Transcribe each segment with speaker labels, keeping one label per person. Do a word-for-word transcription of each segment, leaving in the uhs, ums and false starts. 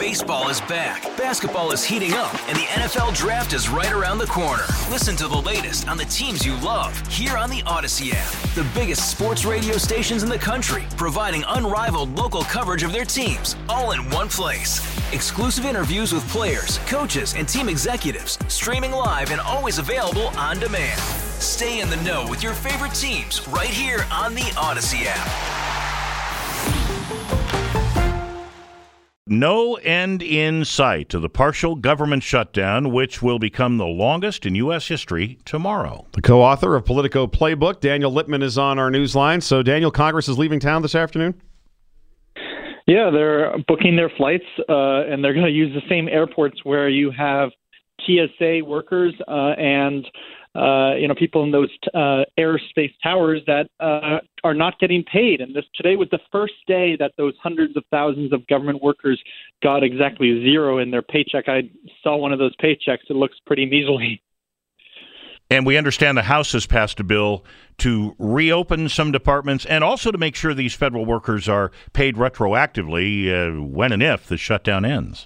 Speaker 1: Baseball is back, basketball is heating up, and the N F L Draft is right around the corner. Listen to the latest on the teams you love here on the Odyssey app. The biggest sports radio stations in the country, providing unrivaled local coverage of their teams, all in one place. Exclusive interviews with players, coaches, and team executives, streaming live and always available on demand. Stay in the know with your favorite teams right here on the Odyssey app.
Speaker 2: No end in sight to the partial government shutdown, which will become the longest in U S history tomorrow.
Speaker 3: The co-author of Politico Playbook, Daniel Littman, is on our news line. So, Daniel, Congress is leaving town this afternoon?
Speaker 4: Yeah, they're booking their flights, uh, and they're going to use the same airports where you have T S A workers uh, and uh, you know people in those uh, airspace towers that uh, are not getting paid. And this today was the first day that those hundreds of thousands of government workers got exactly zero in their paycheck. I saw one of those paychecks. It looks pretty measly.
Speaker 2: And we understand the House has passed a bill to reopen some departments and also to make sure these federal workers are paid retroactively uh, when and if the shutdown ends.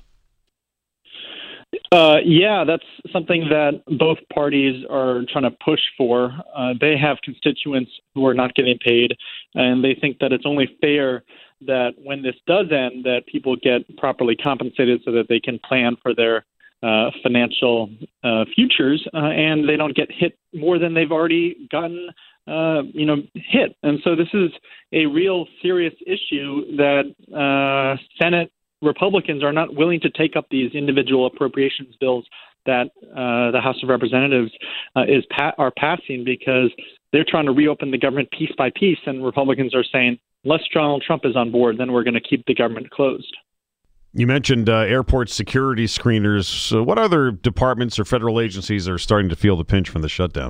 Speaker 4: Uh, yeah, that's something that both parties are trying to push for. Uh, they have constituents who are not getting paid, and they think that it's only fair that when this does end, that people get properly compensated so that they can plan for their uh, financial uh, futures, uh, and they don't get hit more than they've already gotten, uh, you know, hit. And so this is a real serious issue that uh, Senate Republicans are not willing to take up these individual appropriations bills that uh, the House of Representatives uh, is pa- are passing because they're trying to reopen the government piece by piece, and Republicans are saying, unless Donald Trump is on board, then we're going to keep the government closed.
Speaker 3: You mentioned uh, airport security screeners. So what other departments or federal agencies are starting to feel the pinch from the shutdown?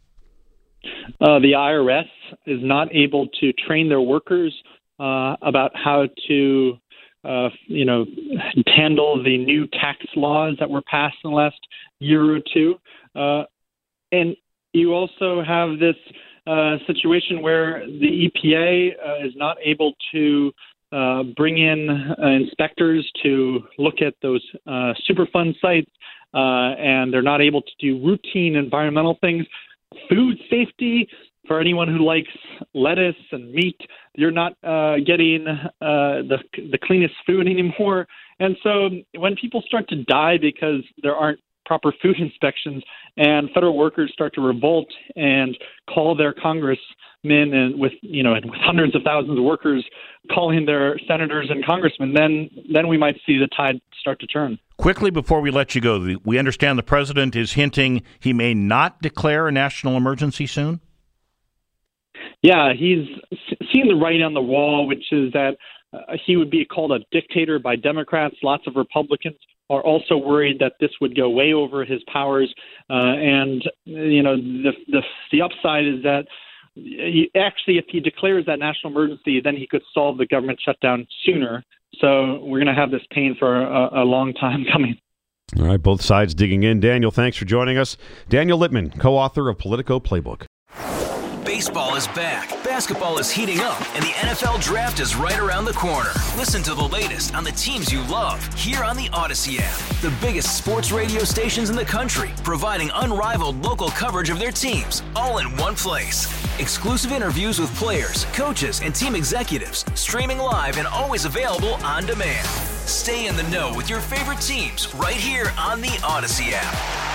Speaker 4: Uh, the I R S is not able to train their workers uh, about how to Uh, you know, handle the new tax laws that were passed in the last year or two. Uh, and you also have this uh, situation where the E P A uh, is not able to uh, bring in uh, inspectors to look at those uh, Superfund sites, uh, and they're not able to do routine environmental things. Food safety, for anyone who likes lettuce and meat, you're not uh, getting uh, the the cleanest food anymore. And so when people start to die because there aren't proper food inspections and federal workers start to revolt and call their congressmen and with, you know, and with hundreds of thousands of workers calling their senators and congressmen, then then we might see the tide start to turn.
Speaker 2: Quickly, before we let you go, we understand the president is hinting he may not declare a national emergency soon?
Speaker 4: Yeah, he's seen the writing on the wall, which is that uh, he would be called a dictator by Democrats. Lots of Republicans are also worried that this would go way over his powers. Uh, and, you know, the, the the upside is that he, actually, if he declares that national emergency, then he could solve the government shutdown sooner. So we're going to have this pain for a, a long time coming.
Speaker 3: All right, both sides digging in. Daniel, thanks for joining us. Daniel Littman, co-author of Politico Playbook.
Speaker 1: Baseball is back, basketball is heating up, and the N F L Draft is right around the corner. Listen to the latest on the teams you love here on the Odyssey app. The biggest sports radio stations in the country, providing unrivaled local coverage of their teams, all in one place. Exclusive interviews with players, coaches, and team executives, streaming live and always available on demand. Stay in the know with your favorite teams right here on the Odyssey app.